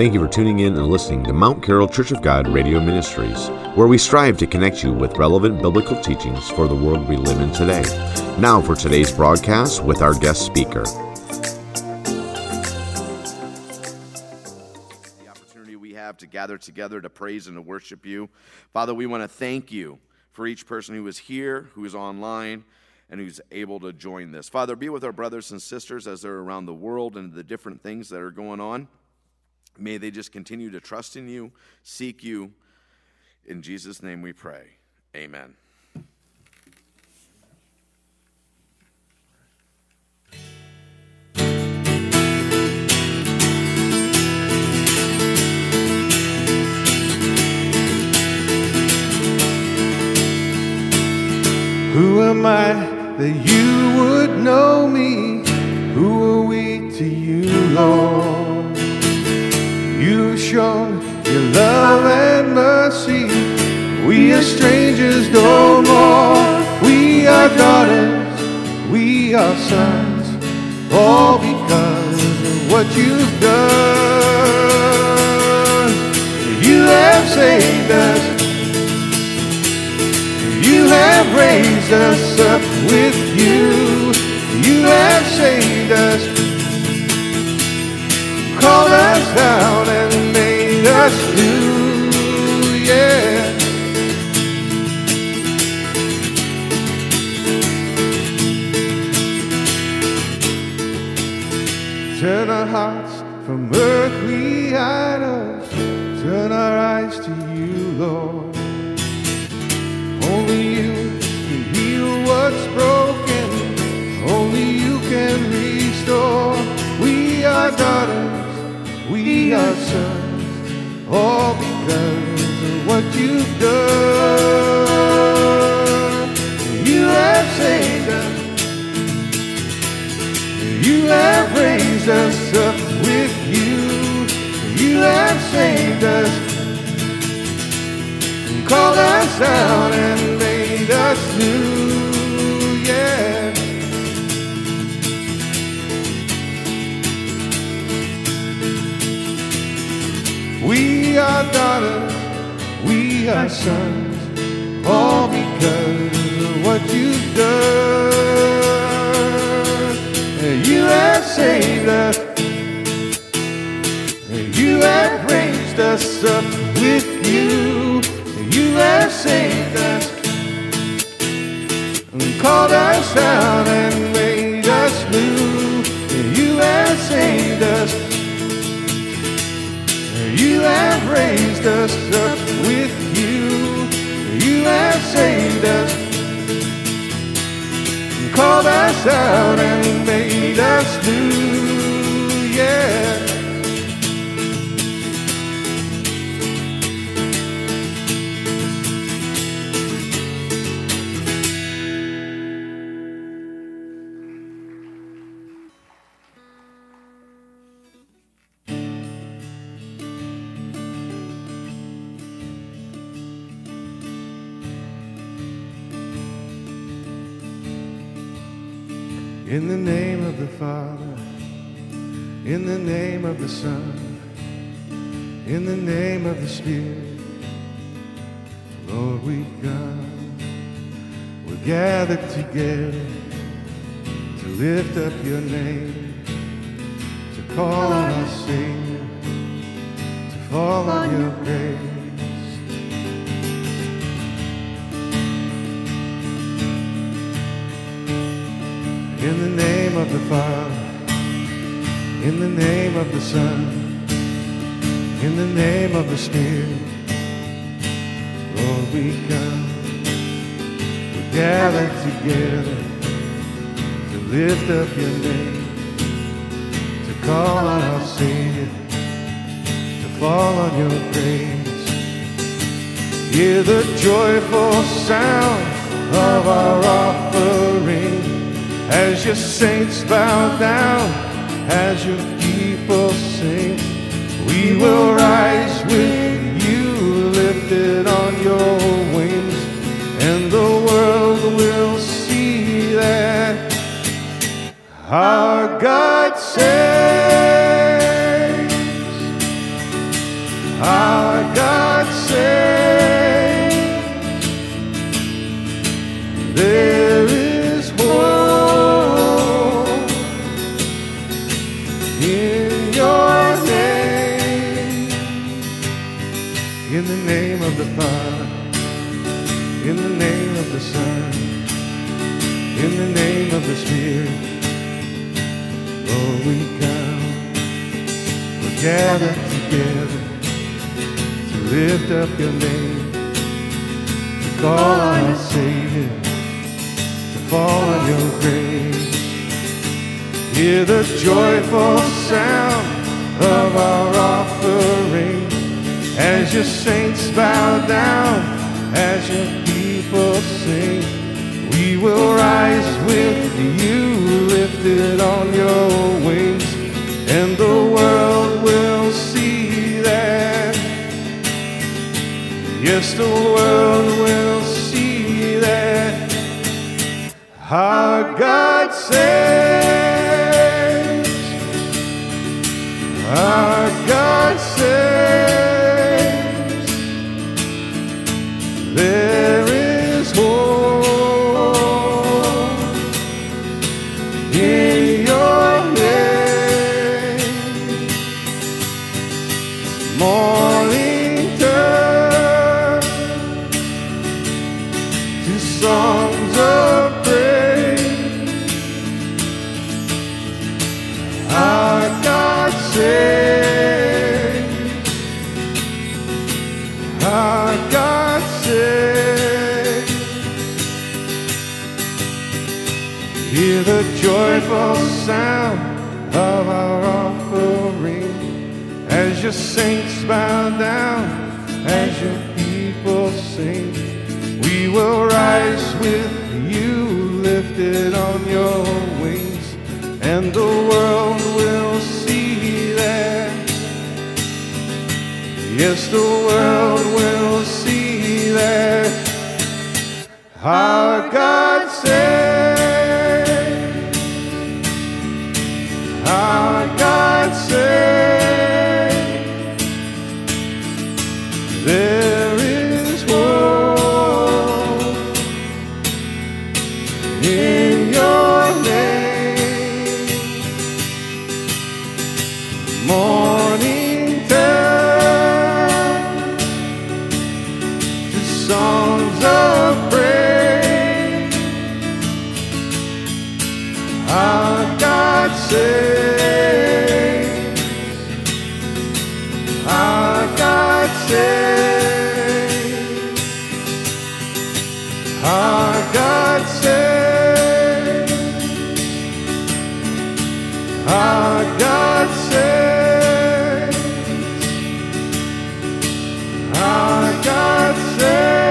Thank you for tuning in and listening to Mount Carroll Church of God Radio Ministries, where we strive to connect you with relevant biblical teachings for the world we live in today. Now for today's broadcast with our guest speaker. The opportunity we have to gather together to praise and to worship you. Father, we want to thank you for each person who is here, who is online, and who's able to join this. Father, be with our brothers and sisters as they're around the world and the different things that are going on. May they just continue to trust in you, seek you. In Jesus' name we pray. Amen. Who am I that you would know me? Who are we to you, Lord? You've shown your love and mercy. We are strangers no more. We are daughters, we are sons, all because of what you've done. You have saved us. You have raised us up with you. You have saved us, called us out and made us new, yeah. Turn our hearts from earthly idols, turn our eyes to you, Lord. Only you can heal what's broken, only you can restore. We are daughters, we are sons, all because of what you've done. You have saved us, you have raised us up with you. You have saved us, called us out and made us new, yeah. We are daughters, we are sons, all because of what you've done. You have saved us, you have raised us up with you. You have saved us, and called us out and made us new. You have saved us, you have raised us up with you. You have saved us, and called us out and made us new, yeah. In the name of the Father, in the name of the Son, in the name of the Spirit, Lord, we come. We're gathered together to lift up your name, to call on our Savior, to fall on your grace. In the name of the Father, in the name of the Son, in the name of the Spirit, Lord, we come. We're gathered together to lift up your name, to call on our Savior, to fall on your grace. Hear the joyful sound of our offering, as your saints bow down, as your people sing. We will rise with you, lifted on your wings, and the world will see that our God saves. in your name. In the name of the Father, in the name of the Son, in the name of the Spirit, Lord, we come. We're gathered together to lift up your name, to call on our Savior, to fall on your grace. Hear the joyful sound of our offering as your saints bow down, as your people sing. We will rise with you, lifted on your wings, and the world will see that. Yes, the world will see that our God saves, our God saves. There is hope in your name. Morning turn to songs of praise. Our God saves, our God saves. Hear the joyful sound of our offering as your saints bow down, as your people sing. We will rise with you, lifted on your wings, and the world will see that. Yes, the world will see that our God saves, our God saves. There is hope in your name. Morning turn to songs of praise. Our God saves, our God saves, our God saves, our God saves, our God saves.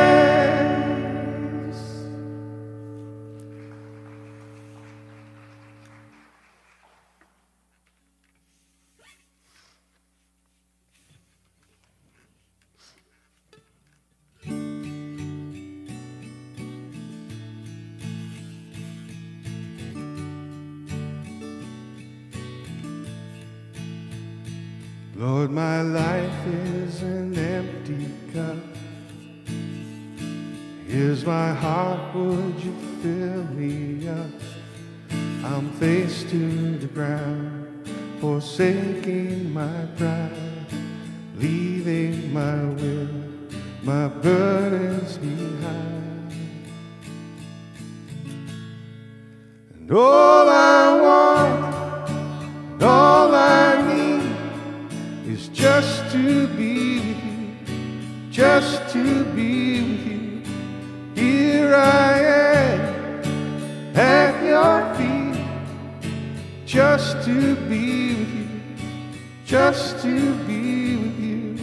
Lord, my life is an empty cup. Here's my heart, would you fill me up? I'm face to the ground, forsaking my pride, leaving my will, my burdens behind. And all I want, and all I need is just to be with you, just to be with you. Here I am at your feet, just to be with you, just to be with you.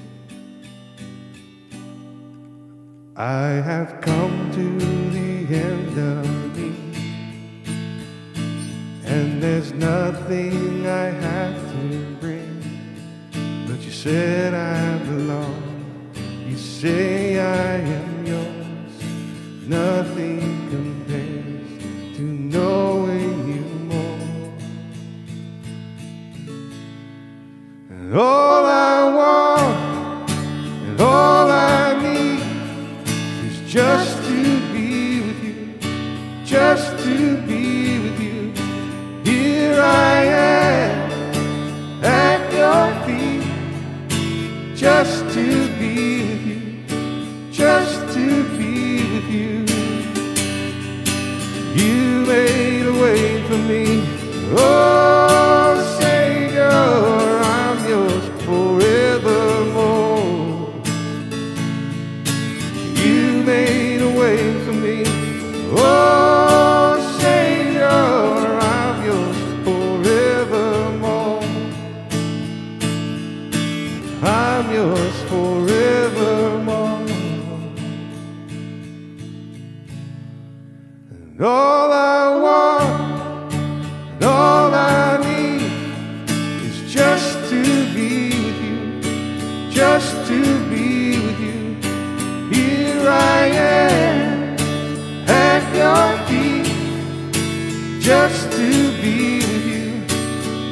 I have come to the end of me, and there's nothing I have to bring. But you said I belong, you say I am yours. Nothing compares to knowing you more. And all I want and all I need is just to be with you, just to be with you. Here I am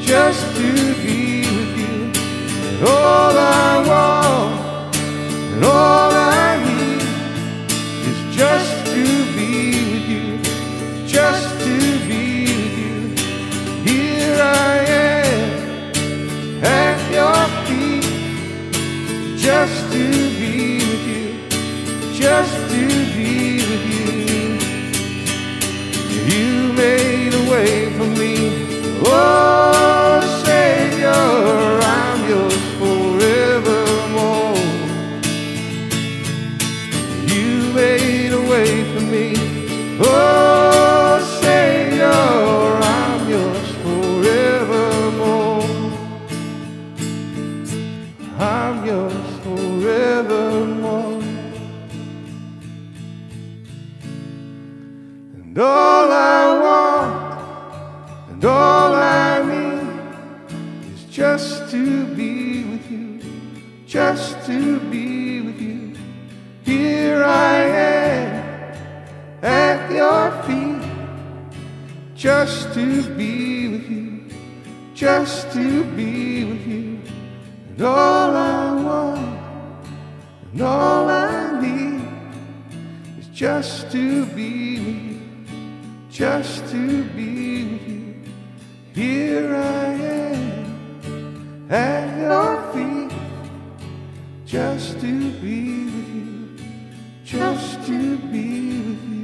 just to be with you. And all I want and all I need is just to be with you, just to be with you. Here I am at your feet, just to be with you, just to be with you. You made a way for me, oh Savior, I'm yours forevermore. You made a way for me, oh Savior, I'm yours forevermore. I'm yours forevermore. And all I want and all I need is just to be with you, just to be with you. Here I am at your feet, just to be with you, just to be with you. And all I want and all I need is just to be with you, just to be with you. Here I am at your feet, just to be with you, just to be with you.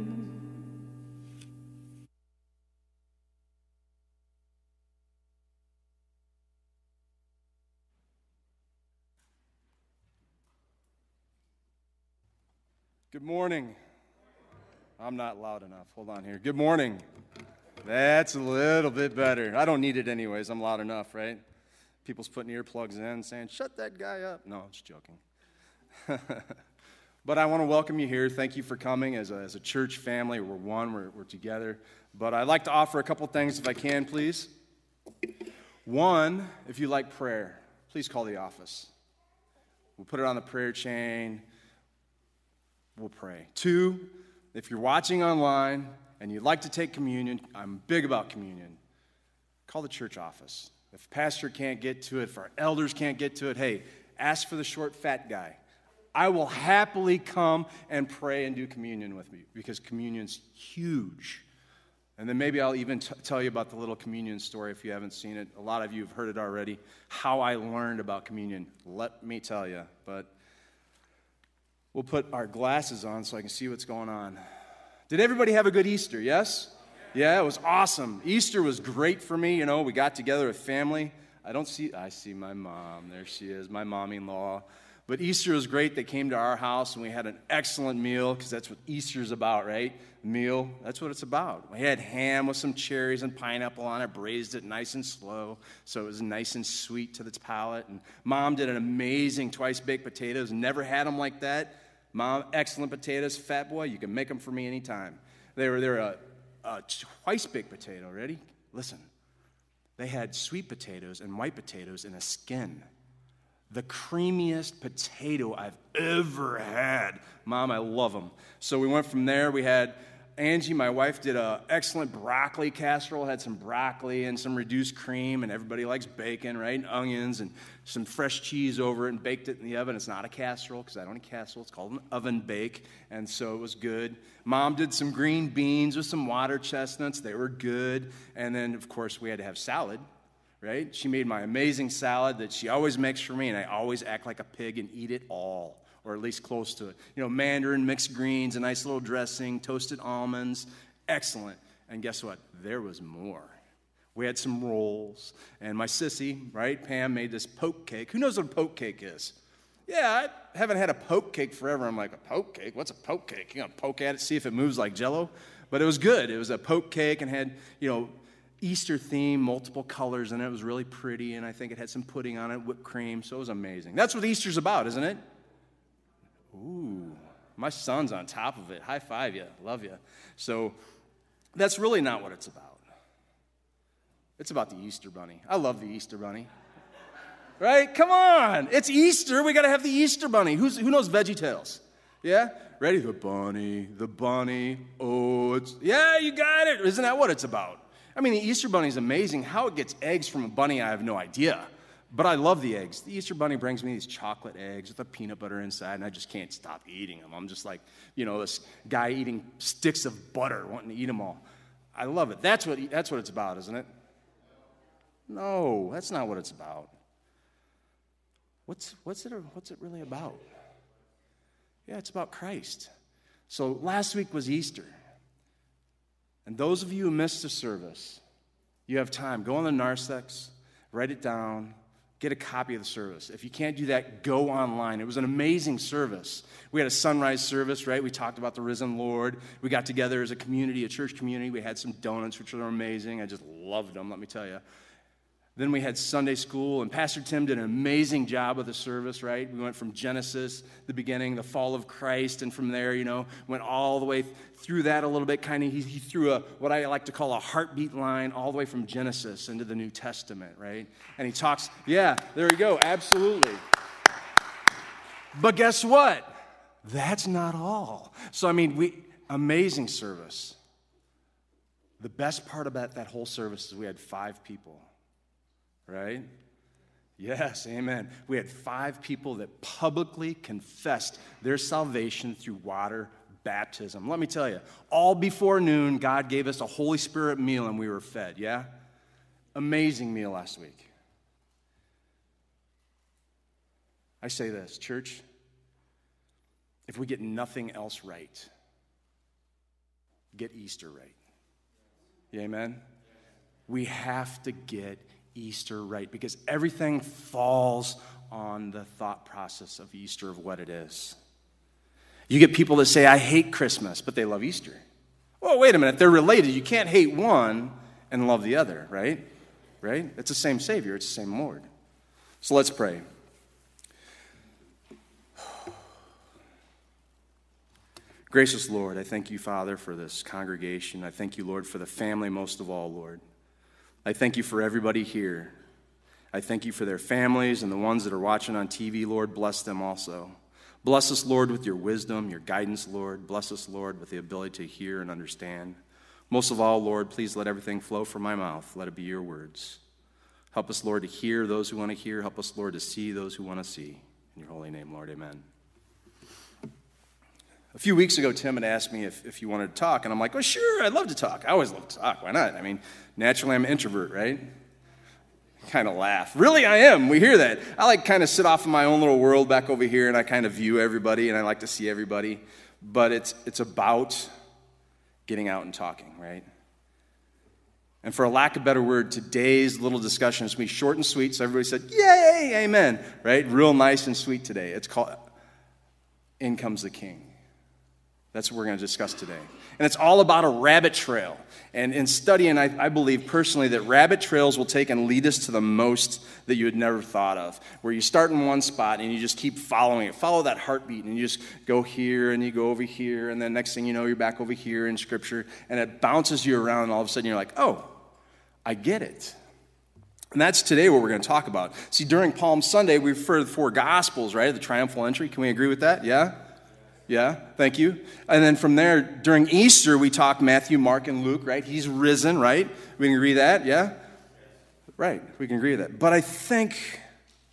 Good morning. I'm not loud enough. Hold on here. Good morning. That's a little bit better. I don't need it anyways. I'm loud enough, right? People's putting earplugs in saying, shut that guy up. No, I'm just joking. But I want to welcome you here. Thank you for coming as a church family. We're one. We're together. But I'd like to offer a couple things if I can, please. One, if you like prayer, please call the office. We'll put it on the prayer chain. We'll pray. Two, if you're watching online and you'd like to take communion, I'm big about communion, call the church office. If pastor can't get to it, if our elders can't get to it, hey, ask for the short, fat guy. I will happily come and pray and do communion with you because communion's huge. And then maybe I'll even tell you about the little communion story if you haven't seen it. A lot of you have heard it already, how I learned about communion. Let me tell you, but we'll put our glasses on so I can see what's going on. Did everybody have a good Easter, yes? Yeah, it was awesome. Easter was great for me. You know, we got together with family. I see my mom. There she is, my mommy-in-law. But Easter was great. They came to our house, and we had an excellent meal, because that's what Easter's about, right? Meal, that's what it's about. We had ham with some cherries and pineapple on it, braised it nice and slow, so it was nice and sweet to the palate. And Mom did an amazing twice-baked potatoes. Never had them like that. Mom, excellent potatoes. Fat boy, you can make them for me anytime. They're a twice-baked potato. Ready? Listen. They had sweet potatoes and white potatoes in a skin. The creamiest potato I've ever had. Mom, I love them. So we went from there. We had Angie, my wife, did an excellent broccoli casserole. Had some broccoli and some reduced cream, and everybody likes bacon, right? And onions and some fresh cheese over it, and baked it in the oven. It's not a casserole because I don't eat casserole. It's called an oven bake, and so it was good. Mom did some green beans with some water chestnuts. They were good. And then, of course, we had to have salad, right? She made my amazing salad that she always makes for me, and I always act like a pig and eat it all, or at least close to it. You know, mandarin, mixed greens, a nice little dressing, toasted almonds, excellent. And guess what? There was more. We had some rolls, and my sissy, right, Pam, made this poke cake. Who knows what a poke cake is? Yeah, I haven't had a poke cake forever. I'm like, a poke cake? What's a poke cake? You're going to poke at it, see if it moves like Jell-O? But it was good. It was a poke cake and had, you know, Easter theme, multiple colors, and it was really pretty, and I think it had some pudding on it, whipped cream, so it was amazing. That's what Easter's about, isn't it? Ooh, my son's on top of it. High five you. Love you. So that's really not what it's about. It's about the Easter Bunny. I love the Easter Bunny. Right? Come on. It's Easter. We got to have the Easter Bunny. Who knows VeggieTales? Yeah? Ready? The bunny. Oh, yeah, you got it. Isn't that what it's about? I mean, the Easter Bunny is amazing. How it gets eggs from a bunny, I have no idea. But I love the eggs. The Easter Bunny brings me these chocolate eggs with the peanut butter inside, and I just can't stop eating them. I'm just like, this guy eating sticks of butter, wanting to eat them all. I love it. That's what it's about, isn't it? No, that's not what it's about. What's it really about? Yeah, it's about Christ. So last week was Easter. And those of you who missed the service, you have time. Go on the Narthex, write it down, get a copy of the service. If you can't do that, go online. It was an amazing service. We had a sunrise service, right? We talked about the risen Lord. We got together as a community, a church community. We had some donuts, which were amazing. I just loved them, let me tell you. Then we had Sunday school, and Pastor Tim did an amazing job with the service, right? We went from Genesis, the beginning, the fall of Christ, and from there, went all the way through that a little bit. Kind of, he threw what I like to call a heartbeat line all the way from Genesis into the New Testament, right? And he talks, yeah, there you go, absolutely. But guess what? That's not all. So, amazing service. The best part about that whole service is we had 5 people. Right? Yes, amen. We had 5 people that publicly confessed their salvation through water baptism. Let me tell you, all before noon, God gave us a Holy Spirit meal and we were fed, yeah? Amazing meal last week. I say this, church, if we get nothing else right, get Easter right. Yeah, amen? We have to get Easter right, because everything falls on the thought process of Easter, of what it is. You get people that say, I hate Christmas, but they love Easter. Well, wait a minute, they're related. You can't hate one and love the other, right? Right? It's the same Savior, it's the same Lord. So let's pray. Gracious Lord, I thank you, Father, for this congregation. I thank you, Lord, for the family most of all, Lord. I thank you for everybody here. I thank you for their families and the ones that are watching on TV, Lord. Bless them also. Bless us, Lord, with your wisdom, your guidance, Lord. Bless us, Lord, with the ability to hear and understand. Most of all, Lord, please let everything flow from my mouth. Let it be your words. Help us, Lord, to hear those who want to hear. Help us, Lord, to see those who want to see. In your holy name, Lord, amen. A few weeks ago, Tim had asked me if you wanted to talk, and I'm like, oh, sure, I'd love to talk. I always love to talk. Why not? Naturally, I'm an introvert, right? Kind of laugh. Really, I am. We hear that. I kind of sit off in my own little world back over here, and I kind of view everybody, and I like to see everybody. But it's about getting out and talking, right? And for a lack of a better word, today's little discussion is going to be short and sweet, so everybody said, yay, amen, right? Real nice and sweet today. It's called In Comes the King. That's what we're going to discuss today. And it's all about a rabbit trail. And in studying, I believe personally that rabbit trails will take and lead us to the most that you had never thought of. Where you start in one spot and you just keep following it. Follow that heartbeat and you just go here and you go over here. And then next thing you know, you're back over here in Scripture. And it bounces you around and all of a sudden you're like, oh, I get it. And that's today what we're going to talk about. See, during Palm Sunday, we refer to the 4 Gospels, right? The triumphal entry. Can we agree with that? Yeah? Yeah, thank you. And then from there, during Easter, we talk Matthew, Mark, and Luke, right? He's risen, right? We can agree that, yeah? Right, we can agree with that. But I think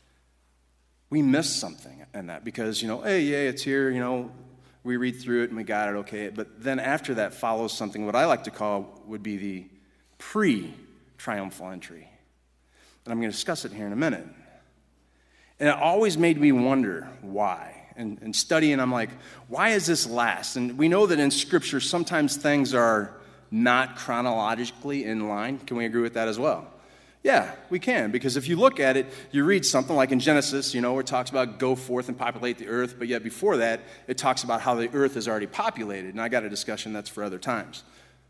we missed something in that because, hey, yeah, it's here, we read through it and we got it, okay. But then after that follows something what I like to call would be the pre-triumphal entry. And I'm going to discuss it here in a minute. And it always made me wonder why. And studying, I'm like, why is this last? And we know that in Scripture, sometimes things are not chronologically in line. Can we agree with that as well? Yeah, we can. Because if you look at it, you read something like in Genesis, where it talks about go forth and populate the earth. But yet before that, it talks about how the earth is already populated. And I got a discussion that's for other times.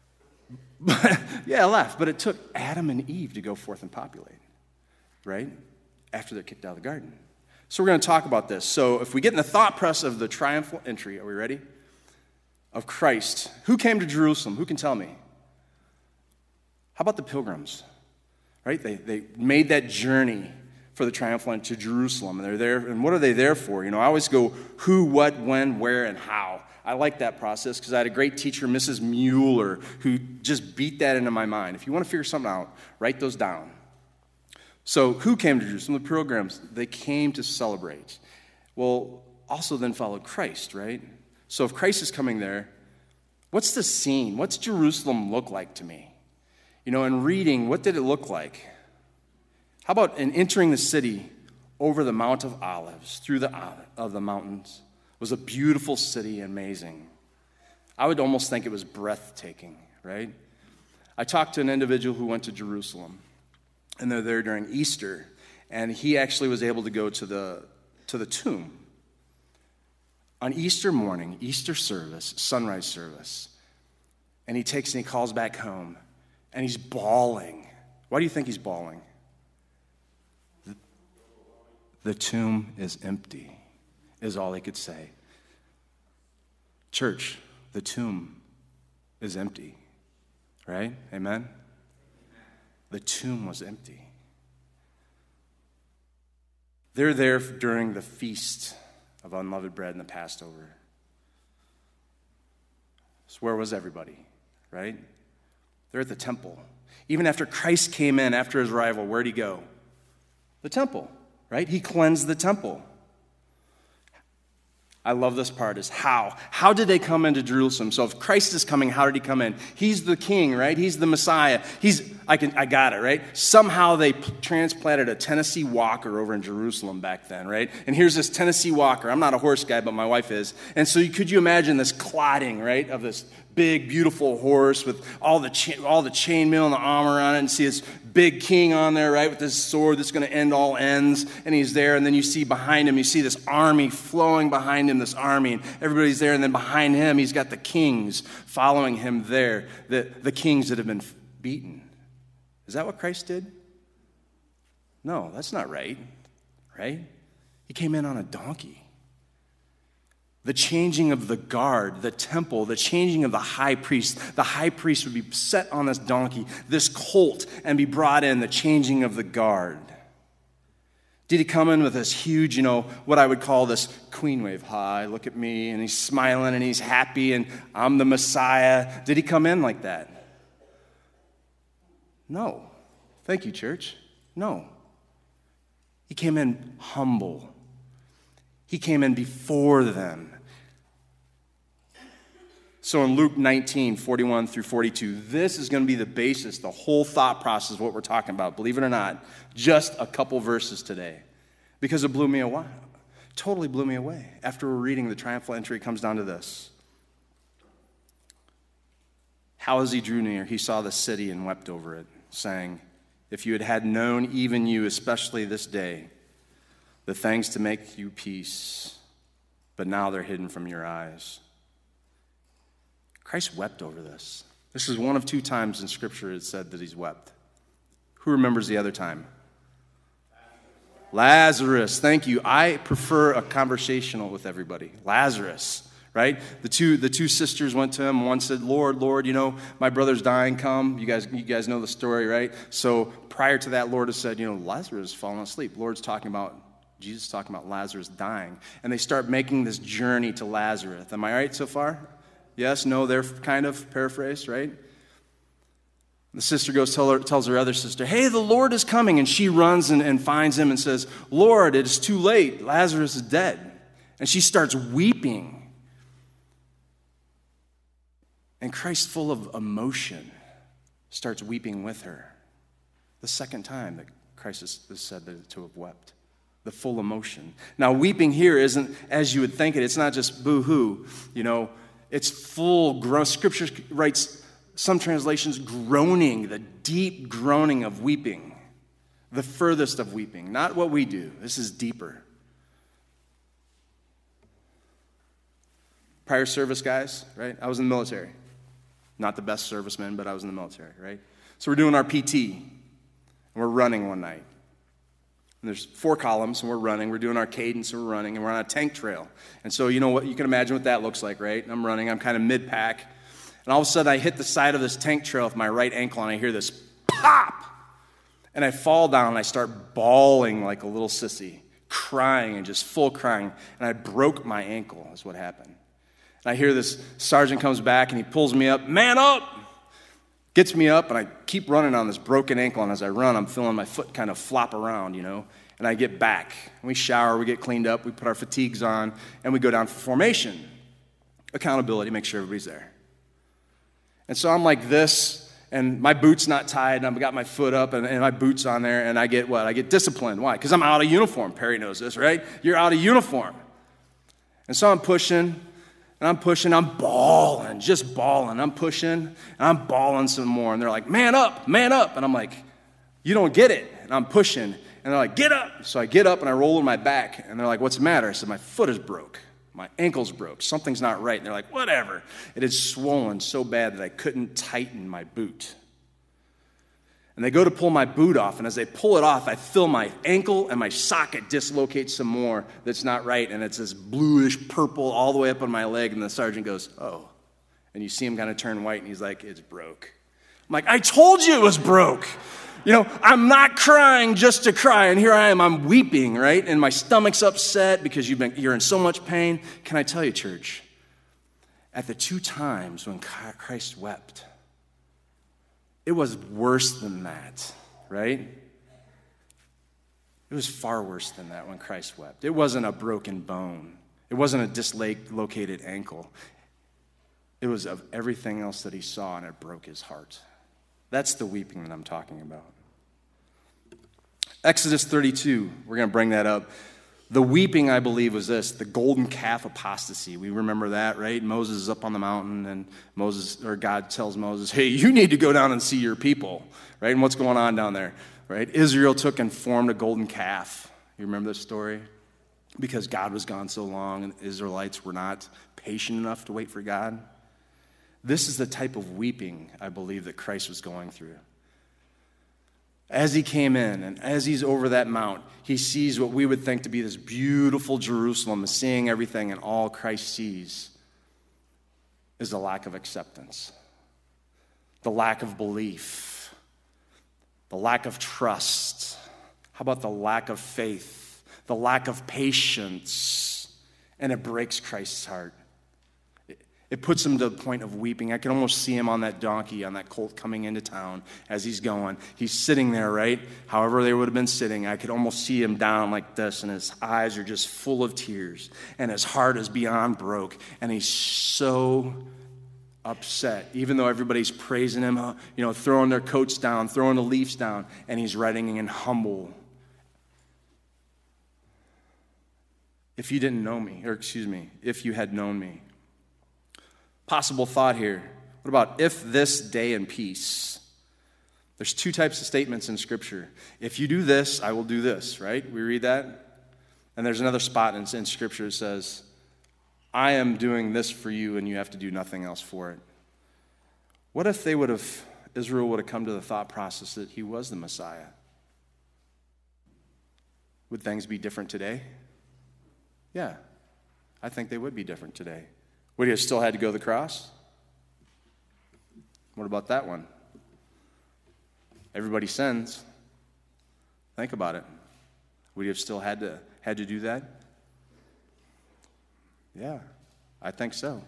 But, yeah, I laughed. But it took Adam and Eve to go forth and populate, right? After they're kicked out of the garden. So we're going to talk about this. So if we get in the thought process of the triumphal entry, are we ready? Of Christ. Who came to Jerusalem? Who can tell me? How about the pilgrims? Right? They made that journey for the triumphal entry to Jerusalem. And they're there. And what are they there for? I always go who, what, when, where, and how. I like that process because I had a great teacher, Mrs. Mueller, who just beat that into my mind. If you want to figure something out, write those down. So who came to Jerusalem? The pilgrims. They came to celebrate. Well, also then followed Christ, right? So if Christ is coming there, what's the scene? What's Jerusalem look like to me? In reading, what did it look like? How about in entering the city over the Mount of Olives, through the mountains? It was a beautiful city, amazing. I would almost think it was breathtaking, right? I talked to an individual who went to Jerusalem, and they're there during Easter, and he actually was able to go to the tomb. On Easter morning, Easter service, sunrise service, and he takes and he calls back home, and he's bawling. Why do you think he's bawling? The tomb is empty, is all he could say. Church, the tomb is empty, right? Amen? The tomb was empty. They're there during the feast of unleavened bread and the Passover. So where was everybody, right? They're at the temple. Even after Christ came in, after his arrival, where'd he go? The temple, right? He cleansed the temple. I love this part, is how. How did they come into Jerusalem? So if Christ is coming, how did he come in? He's the king, right? He's the Messiah. I got it, right? Somehow they transplanted a Tennessee Walker over in Jerusalem back then, right? And here's this Tennessee Walker. I'm not a horse guy, but my wife is. And so could you imagine this clotting, right, of this big, beautiful horse with all the chainmail and the armor on it, and see this big king on there, right, with this sword that's going to end all ends, and he's there, and then you see behind him, you see this army flowing behind him, this army, and everybody's there, and then behind him, he's got the kings following him there, the kings that have been beaten. Is that what Christ did? No, that's not right? He came in on a donkey. The changing of the guard, the temple, the changing of the high priest. The high priest would be set on this donkey, this colt, and be brought in, the changing of the guard. Did he come in with this huge, what I would call this queen wave? Hi, look at me, and he's smiling, and he's happy, and I'm the Messiah. Did he come in like that? No. Thank you, church. No. He came in humble. He came in before them. So in Luke 19, 41 through 42, this is going to be the basis, the whole thought process of what we're talking about. Believe it or not, just a couple verses today. Because it blew me away. Totally blew me away. After we're reading the triumphal entry, it comes down to this. How as he drew near, he saw the city and wept over it, saying, if you had known, even you, especially this day, the things to make you peace, but now they're hidden from your eyes. Christ wept over this. This is one of two times in Scripture it said that he's wept. Who remembers the other time? Lazarus. Thank you. I prefer a conversational with everybody. Lazarus, right? The two sisters went to him. One said, Lord, my brother's dying. Come. You guys know the story, right? So prior to that, Lord has said, Lazarus has fallen asleep. Jesus is talking about Lazarus dying. And they start making this journey to Lazarus. Am I right so far? Yes, no, they're kind of paraphrased, right? The sister goes, tells her other sister, hey, the Lord is coming. And she runs and finds him and says, Lord, it is too late. Lazarus is dead. And she starts weeping. And Christ, full of emotion, starts weeping with her. The second time that Christ is said to have wept. The full emotion. Now, weeping here isn't as you would think it. It's not just boo-hoo, It's full groan. Scripture writes, some translations, groaning, the deep groaning of weeping. The furthest of weeping. Not what we do. This is deeper. Prior service guys, right? I was in the military. Not the best serviceman, but I was in the military, right? So we're doing our PT. And we're running one night. And there's 4 columns, and we're running. We're doing our cadence, and we're running, and we're on a tank trail. And so you can imagine what that looks like, right? I'm running. I'm kind of mid-pack. And all of a sudden, I hit the side of this tank trail with my right ankle, and I hear this pop. And I fall down, and I start bawling like a little sissy, crying and just full crying. And I broke my ankle is what happened. And I hear this sergeant comes back and he pulls me up, man up, gets me up, and I keep running on this broken ankle, and as I run, I'm feeling my foot kind of flop around, and I get back. We shower, we get cleaned up, we put our fatigues on, and we go down for formation. Accountability, make sure everybody's there. And so I'm like this, and my boot's not tied, and I've got my foot up, and my boot's on there, and I get what? I get disciplined. Why? Because I'm out of uniform. Perry knows this, right? You're out of uniform. And so I'm pushing, I'm bawling, just bawling. I'm pushing, and I'm bawling some more, and they're like, man up, and I'm like, you don't get it. And I'm pushing, and they're like, get up. So I get up, and I roll on my back, and they're like, what's the matter? I said, my foot is broke. My ankle's broke. Something's not right. And they're like, whatever. It is swollen so bad that I couldn't tighten my boot. And they go to pull my boot off, and as they pull it off, I feel my ankle and my socket dislocate some more that's not right, and it's this bluish purple all the way up on my leg, and the sergeant goes, oh. And you see him kind of turn white, and he's like, it's broke. I'm like, I told you it was broke. I'm not crying just to cry, and here I am, I'm weeping, right? And my stomach's upset because you're in so much pain. Can I tell you, church, at the 2 times when Christ wept, it was worse than that, right? It was far worse than that when Christ wept. It wasn't a broken bone. It wasn't a dislocated ankle. It was of everything else that he saw, and it broke his heart. That's the weeping that I'm talking about. Exodus 32, we're going to bring that up. The weeping, I believe, was this, the golden calf apostasy. We remember that, right? Moses is up on the mountain, and God tells Moses, hey, you need to go down and see your people, right? And what's going on down there, right? Israel took and formed a golden calf. You remember this story? Because God was gone so long, and the Israelites were not patient enough to wait for God. This is the type of weeping, I believe, that Christ was going through. As he came in and as he's over that mount, he sees what we would think to be this beautiful Jerusalem, seeing everything, and all Christ sees is the lack of acceptance, the lack of belief, the lack of trust. How about the lack of faith, the lack of patience? And it breaks Christ's heart. It puts him to the point of weeping. I can almost see him on that donkey, on that colt coming into town as he's going. He's sitting there, right? However they would have been sitting, I could almost see him down like this, and his eyes are just full of tears, and his heart is beyond broke, and he's so upset, even though everybody's praising him, throwing their coats down, throwing the leaves down, and he's writing in humble. If you had known me. Possible thought here. What about if this day in peace? There's 2 types of statements in Scripture. If you do this, I will do this, right? We read that. And there's another spot in Scripture that says, I am doing this for you and you have to do nothing else for it. What if Israel would have come to the thought process that he was the Messiah? Would things be different today? Yeah, I think they would be different today. Would he have still had to go to the cross? What about that one? Everybody sins. Think about it. Would he have still had to do that? Yeah, I think so.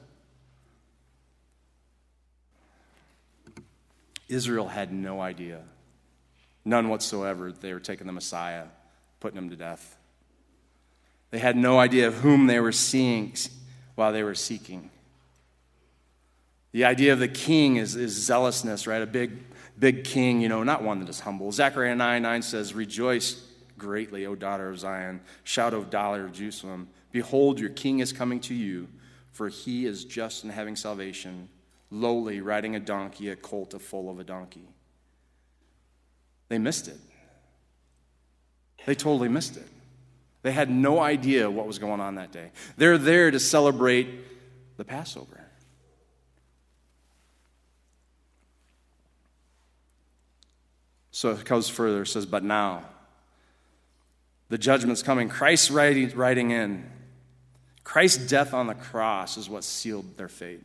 Israel had no idea, none whatsoever, they were taking the Messiah, putting him to death. They had no idea of whom they were seeing while they were seeking. The idea of the king is zealousness, right? A big king, not one that is humble. Zechariah 9:9 says, rejoice greatly, O daughter of Zion. Shout, O daughter of Jerusalem. Behold, your king is coming to you, for he is just and having salvation, lowly, riding a donkey, a colt, a foal of a donkey. They missed it. They totally missed it. They had no idea what was going on that day. They're there to celebrate the Passover. So it goes further. It says, but now, the judgment's coming. Christ's riding in. Christ's death on the cross is what sealed their fate.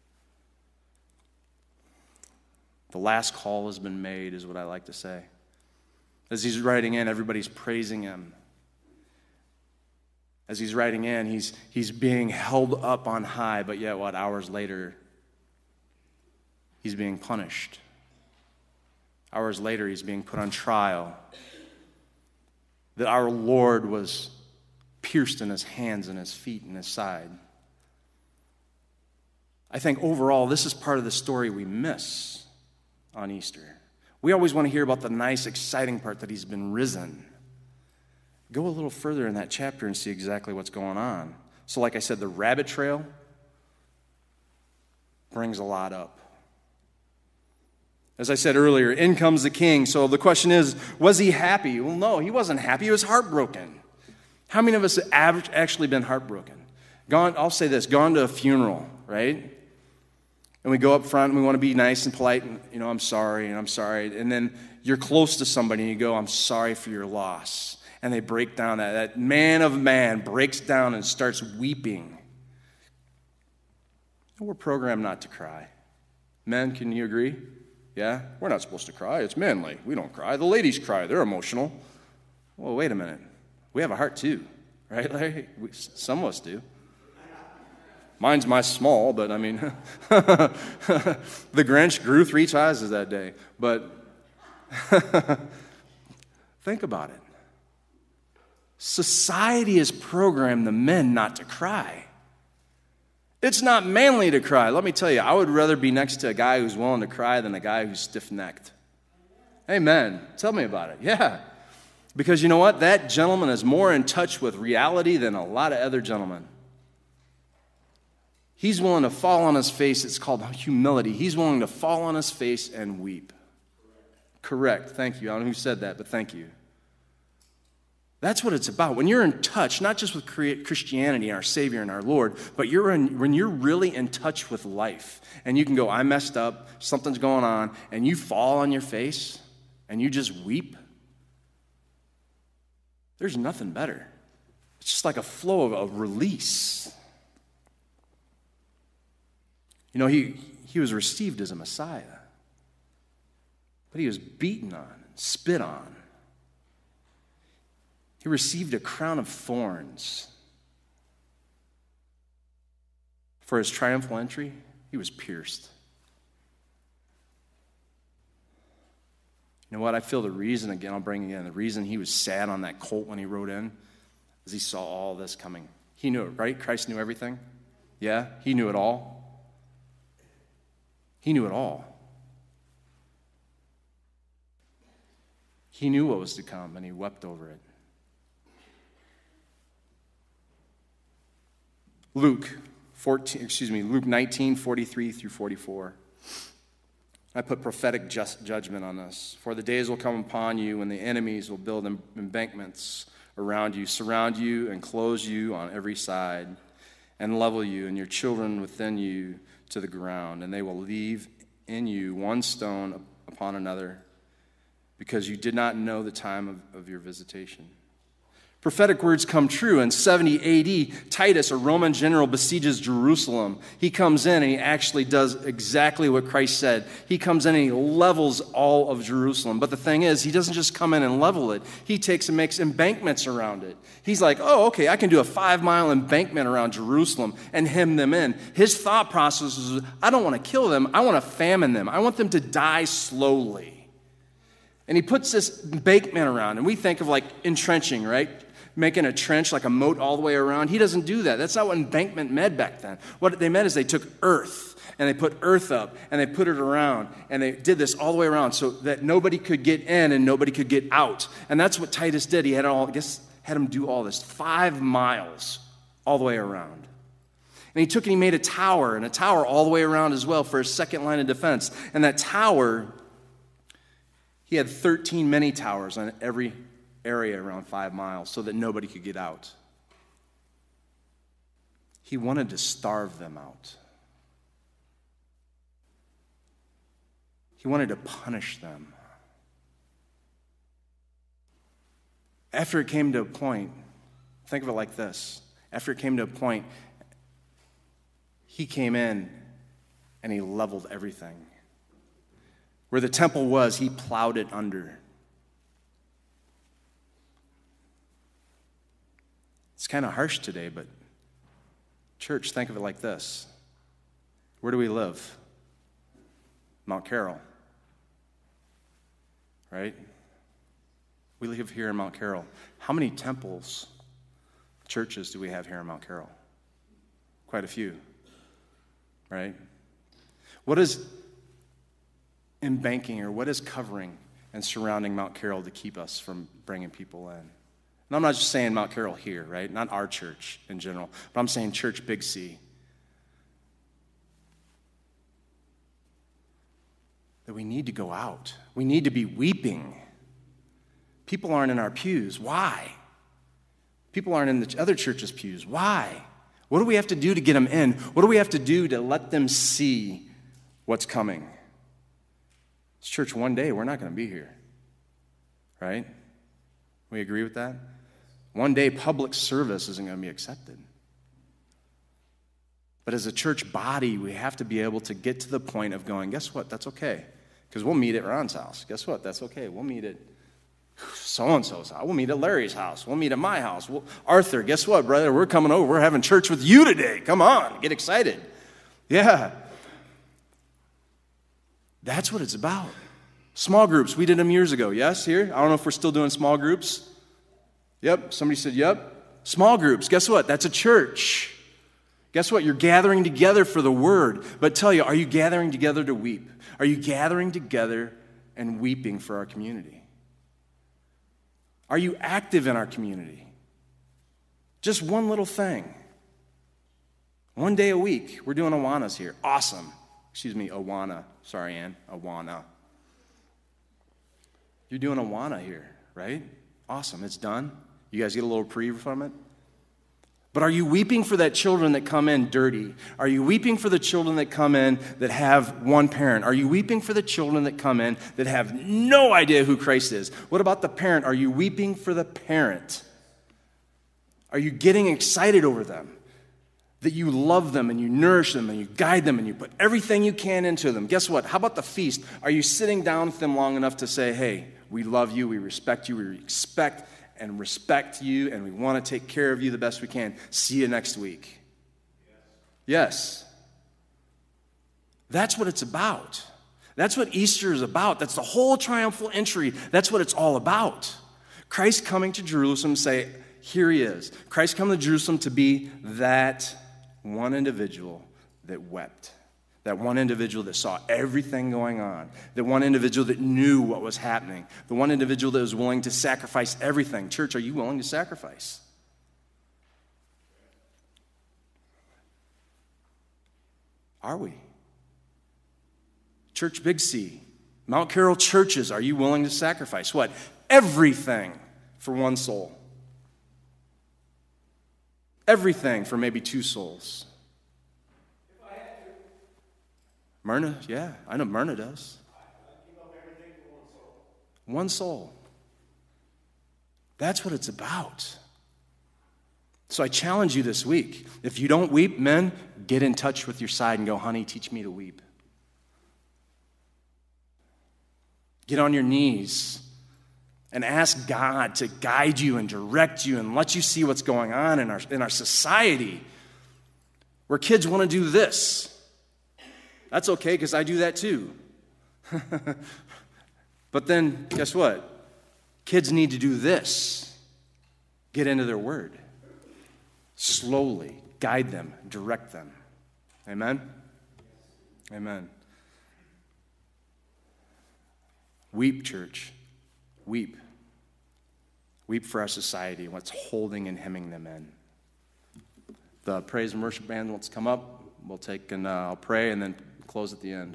The last call has been made, is what I like to say. As he's riding in, everybody's praising him. As he's riding in, he's being held up on high, but yet hours later, he's being punished. Hours later, he's being put on trial. That our Lord was pierced in his hands and his feet and his side. I think overall, this is part of the story we miss on Easter. We always want to hear about the nice, exciting part that he's been risen. Go a little further in that chapter and see exactly what's going on. So like I said, the rabbit trail brings a lot up. As I said earlier, in comes the king. So the question is, was he happy? Well, no, he wasn't happy. He was heartbroken. How many of us have actually been heartbroken? I'll say this, gone to a funeral, right? And we go up front and we want to be nice and polite and, I'm sorry and I'm sorry. And then you're close to somebody and you go, I'm sorry for your loss. And they break down, that man of man breaks down and starts weeping. And we're programmed not to cry. Men, can you agree? Yeah? We're not supposed to cry. It's manly. We don't cry. The ladies cry. They're emotional. Well, wait a minute. We have a heart too, right, Larry? Some of us do. Mine's my small, but I mean, the Grinch grew 3 sizes that day. But think about it. Society has programmed the men not to cry. It's not manly to cry. Let me tell you, I would rather be next to a guy who's willing to cry than a guy who's stiff-necked. Amen. Tell me about it. Yeah. Because you know what? That gentleman is more in touch with reality than a lot of other gentlemen. He's willing to fall on his face. It's called humility. He's willing to fall on his face and weep. Correct. Thank you. I don't know who said that, but thank you. That's what it's about. When you're in touch, not just with Christianity and our Savior and our Lord, but when you're really in touch with life, and you can go, I messed up, something's going on, and you fall on your face, and you just weep, there's nothing better. It's just like a flow of a release. He was received as a Messiah, but he was beaten on, spit on. He received a crown of thorns. For his triumphal entry, he was pierced. You know what? I feel the reason, again, I'll bring it in, the reason he was sad on that colt when he rode in is he saw all this coming. He knew it, right? Christ knew everything. Yeah? He knew it all. He knew it all. He knew what was to come, and he wept over it. Luke 19, 43 through 44. I put prophetic judgment on this. For the days will come upon you when the enemies will build embankments around you, surround you, and close you on every side, and level you and your children within you to the ground. And they will leave in you one stone upon another, because you did not know the time of your visitation. Prophetic words come true. In 70 A.D., Titus, a Roman general, besieges Jerusalem. He comes in and he actually does exactly what Christ said. He comes in and he levels all of Jerusalem. But the thing is, he doesn't just come in and level it. He takes and makes embankments around it. He's like, oh, okay, I can do a 5-mile embankment around Jerusalem and hem them in. His thought process is, I don't want to kill them. I want to famine them. I want them to die slowly. And he puts this embankment around, and we think of like entrenching, right? Making a trench like a moat all the way around. He doesn't do that. That's not what embankment meant back then. What they meant is they took earth, and they put earth up, and they put it around, and they did this all the way around so that nobody could get in and nobody could get out. And that's what Titus did. He had him do all this, 5 miles all the way around. And he took and he made a tower all the way around as well for his second line of defense. And that tower, he had 13 mini towers on every area around 5 miles so that nobody could get out. He wanted to starve them out. He wanted to punish them. After it came to a point, think of it like this. After it came to a point, he came in and he leveled everything. Where the temple was, he plowed it under. It's kind of harsh today, but church, think of it like this. Where do we live? Mount Carroll, right? We live here in Mount Carroll. How many temples, churches do we have here in Mount Carroll? Quite a few, right? What is embanking or what is covering and surrounding Mount Carroll to keep us from bringing people in? And I'm not just saying Mount Carroll here, right? Not our church in general, but I'm saying Church Big C. That we need to go out. We need to be weeping. People aren't in our pews. Why? People aren't in the other churches' pews. Why? What do we have to do to get them in? What do we have to do to let them see what's coming? It's church one day, we're not going to be here. Right? We agree with that? One day, public service isn't going to be accepted. But as a church body, we have to be able to get to the point of going, guess what? That's okay. Because we'll meet at Ron's house. Guess what? That's okay. We'll meet at so-and-so's house. We'll meet at Larry's house. We'll meet at my house. Arthur, guess what, brother? We're coming over. We're having church with you today. Come on. Get excited. Yeah. That's what it's about. Small groups. We did them years ago. Yes, here? I don't know if we're still doing small groups. Yep. Somebody said, yep. Small groups. Guess what? That's a church. Guess what? You're gathering together for the word. But tell you, are you gathering together to weep? Are you gathering together and weeping for our community? Are you active in our community? Just one little thing. One day a week, we're doing Awanas here. Awesome. Excuse me, Awana. Sorry, Ann. Awana. You're doing Awana here, right? Awesome. It's done. You guys get a little preview from it? But are you weeping for that children that come in dirty? Are you weeping for the children that come in that have one parent? Are you weeping for the children that come in that have no idea who Christ is? What about the parent? Are you weeping for the parent? Are you getting excited over them? That you love them and you nourish them and you guide them and you put everything you can into them. Guess what? How about the feast? Are you sitting down with them long enough to say, hey, we love you, we respect you, we expect and respect you, and we want to take care of you the best we can. See you next week. Yes. That's what it's about. That's what Easter is about. That's the whole triumphal entry. That's what it's all about. Christ coming to Jerusalem to say, here he is. Christ coming to Jerusalem to be that one individual that wept. That one individual that saw everything going on. That one individual that knew what was happening. The one individual that was willing to sacrifice everything. Church, are you willing to sacrifice? Are we? Church Big C, Mount Carroll churches, are you willing to sacrifice what? Everything for one soul. Everything for maybe two souls. Myrna, yeah, I know Myrna does. One soul. That's what it's about. So I challenge you this week. If you don't weep, men, get in touch with your side and go, honey, teach me to weep. Get on your knees and ask God to guide you and direct you and let you see what's going on in our society where kids want to do this. That's okay, because I do that too. But then, guess what? Kids need to do this. Get into their word. Slowly guide them, direct them. Amen? Amen. Weep, church. Weep. Weep for our society, what's holding and hemming them in. The praise and worship band wants to come up. We'll take and I'll pray and then close at the end.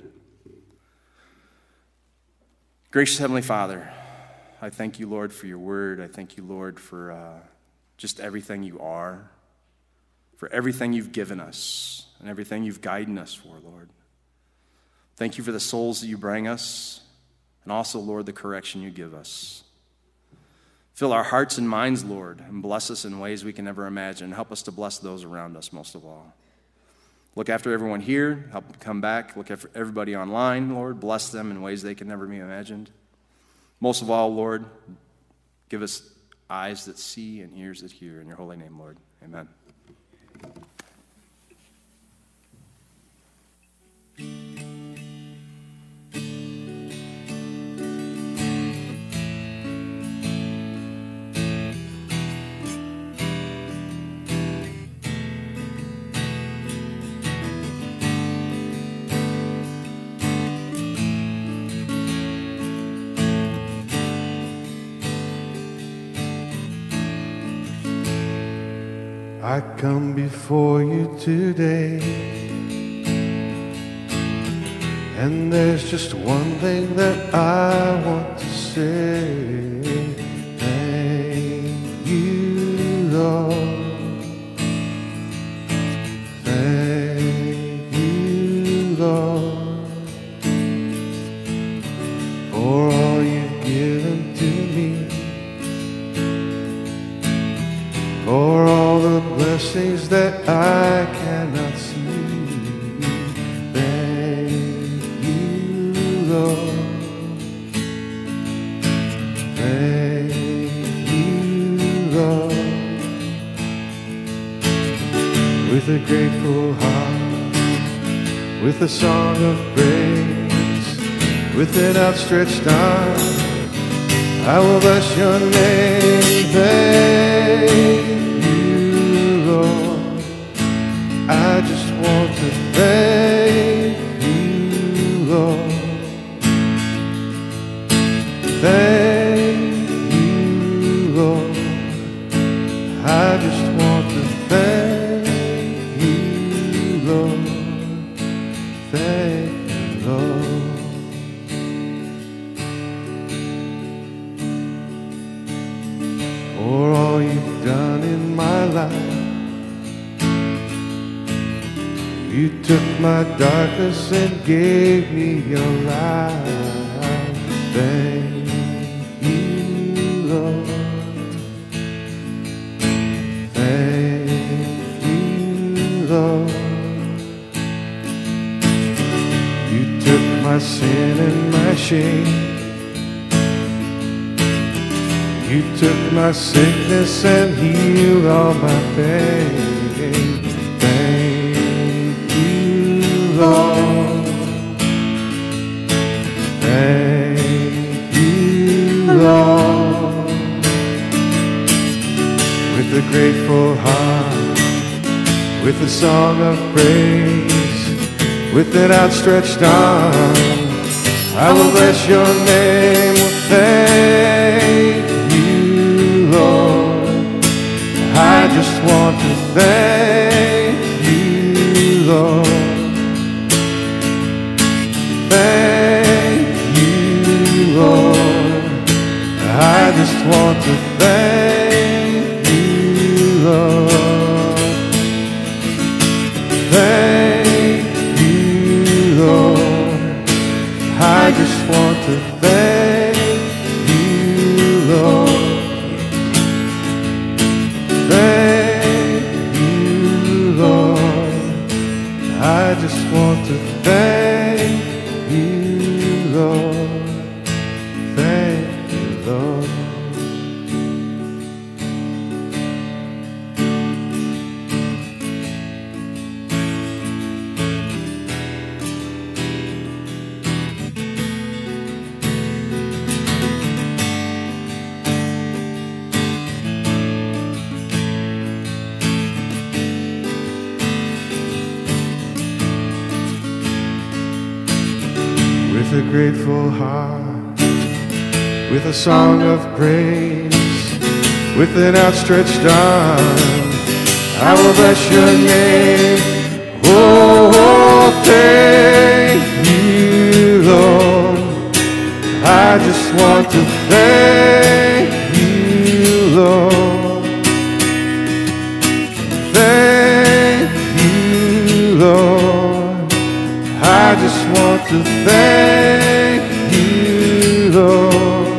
Gracious Heavenly Father, I thank you, Lord, for your word. I thank you, Lord, for just everything you are, for everything you've given us and everything you've guided us for, Lord. Thank you for the souls that you bring us and also, Lord, the correction you give us. Fill our hearts and minds, Lord, and bless us in ways we can never imagine. Help us to bless those around us most of all. Look after everyone here. Help them come back. Look after everybody online, Lord. Bless them in ways they can never be imagined. Most of all, Lord, give us eyes that see and ears that hear. In your holy name, Lord. Amen. I come before you today, and there's just one thing that I want to say. Thank you, Lord. Thank you, Lord, for all you've given to me, for all the blessings that I cannot see. Thank you, Lord. Thank you, Lord. With a grateful heart, with a song of praise, with an outstretched arm, I will bless your name. Thank you, Lord. I just want to thank you, Lord. Thank you, Lord. I just want to thank you, Lord. Thank you, Lord. For all you've done in my life. You took my darkness and gave me your light. Thank you, Lord. Thank you, Lord. You took my sin and my shame. You took my sickness and healed all my pain. Thank you, Lord. Thank you, Lord. With a grateful heart, with a song of praise, with an outstretched arm, I will bless your name. Thank you, Lord. I just want to thank you, Lord. Thank you, Lord. I just want to thank you, Lord. Thank you, Lord. I just want to thank you, Lord. Thank you, Lord. I just want to thank you, Lord. Thank you, Lord. With a grateful heart, with a song of praise, with an outstretched arm, I will bless your name. Oh, thank you, Lord. I just want to thank you, Lord. Thank you, Lord. I just want to thank you, Lord.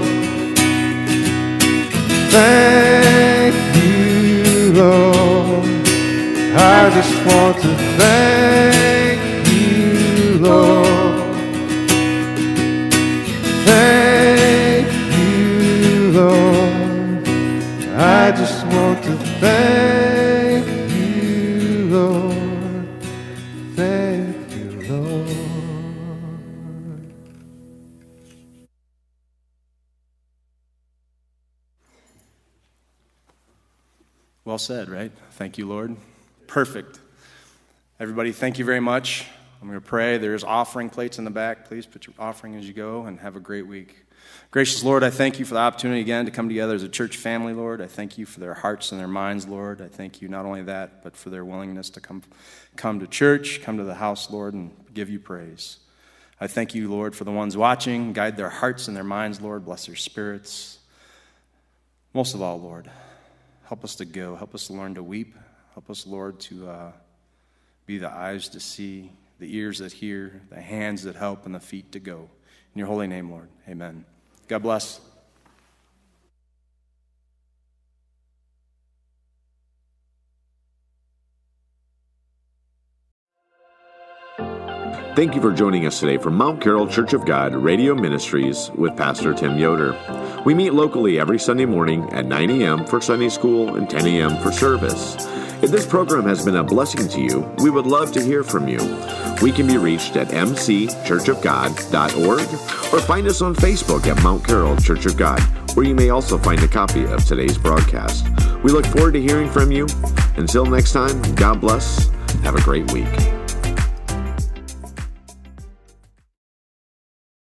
Thank you, Lord. I just want to thank you, Lord. Thank you, Lord. I just want to thank you, Lord. Thank you, Lord. Well said, right? Thank you, Lord. Perfect. Everybody, thank you very much. I'm going to pray. There's offering plates in the back. Please put your offering as you go, and have a great week. Gracious Lord, I thank you for the opportunity again to come together as a church family, Lord. I thank you for their hearts and their minds, Lord. I thank you not only that, but for their willingness to come to church, come to the house, Lord, and give you praise. I thank you, Lord, for the ones watching. Guide their hearts and their minds, Lord. Bless their spirits. Most of all, Lord, help us to go. Help us to learn to weep. Help us, Lord, to be the eyes to see, the ears that hear, the hands that help, and the feet to go. In your holy name, Lord. Amen. God bless. Thank you for joining us today from Mount Carroll Church of God Radio Ministries with Pastor Tim Yoder. We meet locally every Sunday morning at 9 a.m. for Sunday school and 10 a.m. for service. If this program has been a blessing to you, we would love to hear from you. We can be reached at mcchurchofgod.org or find us on Facebook at Mount Carroll Church of God, where you may also find a copy of today's broadcast. We look forward to hearing from you. Until next time, God bless. Have a great week.